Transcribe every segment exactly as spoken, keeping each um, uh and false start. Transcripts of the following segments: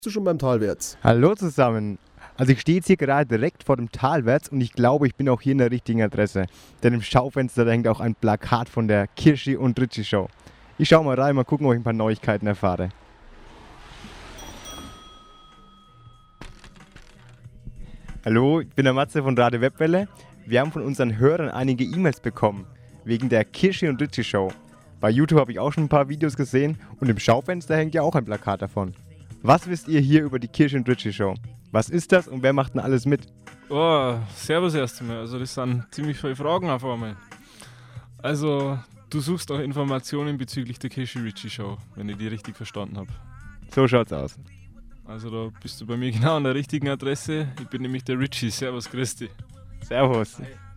Bist du schon beim Talwärts? Hallo zusammen. Also ich stehe jetzt hier gerade direkt vor dem Talwärts und ich glaube, ich bin auch hier in der richtigen Adresse. Denn im Schaufenster da hängt auch ein Plakat von der Kirschi und Ritchie Show. Ich schaue mal rein, mal gucken, ob ich ein paar Neuigkeiten erfahre. Hallo, ich bin der Matze von Radio Webwelle. Wir haben von unseren Hörern einige E-Mails bekommen, wegen der Kirschi und Ritchie Show. Bei YouTube habe ich auch schon ein paar Videos gesehen und im Schaufenster hängt ja auch ein Plakat davon. Was wisst ihr hier über die Kirschi und Ritchie Show? Was ist das und wer macht denn alles mit? Oh, servus erst einmal. Also das sind ziemlich viele Fragen auf einmal. Also du suchst auch Informationen bezüglich der Kirschi-Ritchie Show, wenn ich die richtig verstanden habe. So schaut's aus. Also da bist du bei mir genau an der richtigen Adresse. Ich bin nämlich der Ritchie. Servus, Christi. Servus.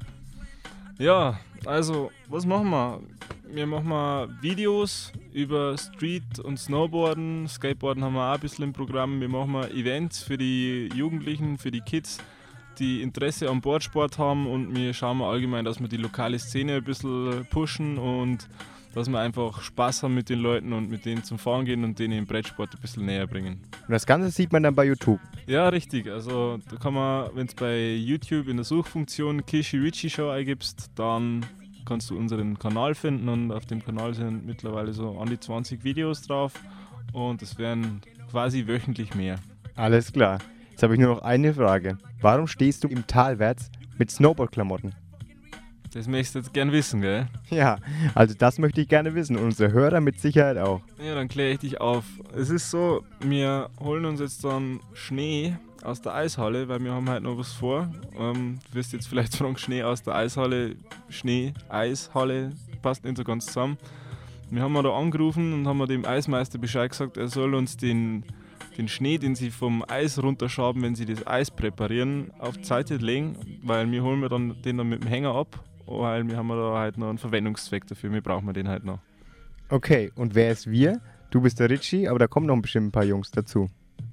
Ja, also was machen wir? Wir machen mal Videos über Street- und Snowboarden. Skateboarden haben wir auch ein bisschen im Programm. Wir machen mal Events für die Jugendlichen, für die Kids, die Interesse am Boardsport haben, und wir schauen mal allgemein, dass wir die lokale Szene ein bisschen pushen und dass wir einfach Spaß haben mit den Leuten und mit denen zum Fahren gehen und denen den Brettsport ein bisschen näher bringen. Und das Ganze sieht man dann bei YouTube. Ja, richtig. Also da kann man, wenn du bei YouTube in der Suchfunktion Kirschi-Ritchie Show eingibst, dann kannst du unseren Kanal finden, und auf dem Kanal sind mittlerweile so an die zwanzig Videos drauf und es werden quasi wöchentlich mehr. Alles klar. Jetzt habe ich nur noch eine Frage. Warum stehst du im Talwärts mit Snowboard-Klamotten? Das möchtest du jetzt gern wissen, gell? Ja, also das möchte ich gerne wissen und unsere Hörer mit Sicherheit auch. Ja, dann kläre ich dich auf. Es ist so, wir holen uns jetzt dann Schnee aus der Eishalle, weil wir haben halt noch was vor. Ähm, du wirst jetzt vielleicht fragen, Schnee aus der Eishalle, Schnee, Eishalle, passt nicht so ganz zusammen. Wir haben da angerufen und haben dem Eismeister Bescheid gesagt, er soll uns den, den Schnee, den sie vom Eis runterschaben, wenn sie das Eis präparieren, auf die Seite legen, weil wir holen wir dann den dann mit dem Hänger ab, weil wir haben da halt noch einen Verwendungszweck dafür, wir brauchen den halt noch. Okay, und wer ist wir? Du bist der Ritchie, aber da kommen noch bestimmt ein paar Jungs dazu.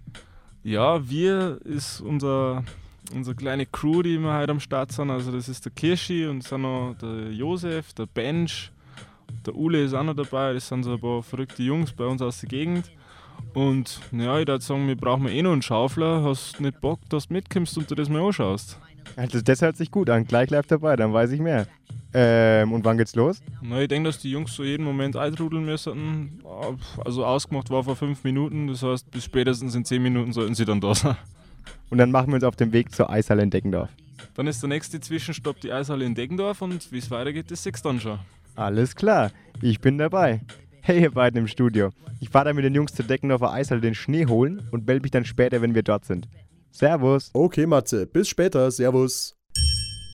Ja, wir ist unser, unsere kleine Crew, die wir heute am Start sind. Also das ist der Kirschi und sind noch der Josef, der Bench, der Ule ist auch noch dabei. Das sind so ein paar verrückte Jungs bei uns aus der Gegend. Und ja, ich würde sagen, wir brauchen eh noch einen Schaufler. Hast du nicht Bock, dass du mitkommst und dir das mal anschaust? Also das hört sich gut an, gleich live dabei, dann weiß ich mehr. Ähm, und wann geht's los? Na, ich denke, dass die Jungs so jeden Moment eintrudeln müssen. Also ausgemacht war vor fünf Minuten, das heißt, bis spätestens in zehn Minuten sollten sie dann da sein. Und dann machen wir uns auf den Weg zur Eishalle in Deggendorf. Dann ist der nächste Zwischenstopp die Eishalle in Deggendorf, und wie es weitergeht, das siehst du dann schon. Alles klar, ich bin dabei. Hey ihr beiden im Studio. Ich fahre dann mit den Jungs zur Deggendorfer Eishalle den Schnee holen und melde mich dann später, wenn wir dort sind. Servus. Okay, Matze, bis später, servus.